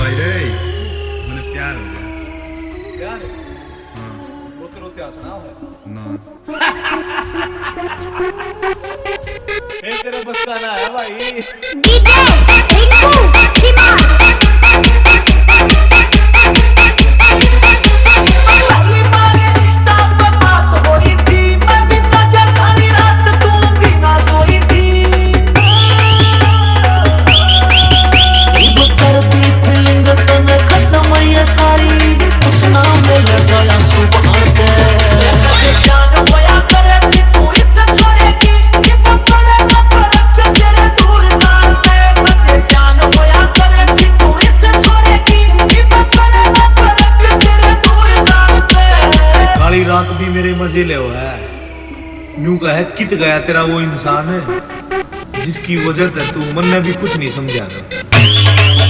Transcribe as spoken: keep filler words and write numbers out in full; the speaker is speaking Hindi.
भाई रे मैंने प्यार हो गया। प्यार हाँ रोते रोते हंसना है ना ये तेरे बस का ना है भाई। डीजे रिंकू शिवा पहली बार इंस्टा पे बात हुई थी, मैं भी जागा सारी रात, तू भी ना सोई थी। अब करती फीलिंग तने खत्म ये सारी, कुछ ना मिल गया सुबह के। जान होया करे कि तू इसे छोड़ेगी, कि वो पड़ेगा फर्क तेरे दूर जाते। मैं जान होया करे कि तू इसे छोड़ेगी, कि वो पड़ेगा फर्क तेरे दूर जाते। काली रात भी मेरे मजे ले हो है यूं कहे कित गया तेरा वो इंसान है जिसकी वजह से तू मन ने भी कुछ नहीं समझा।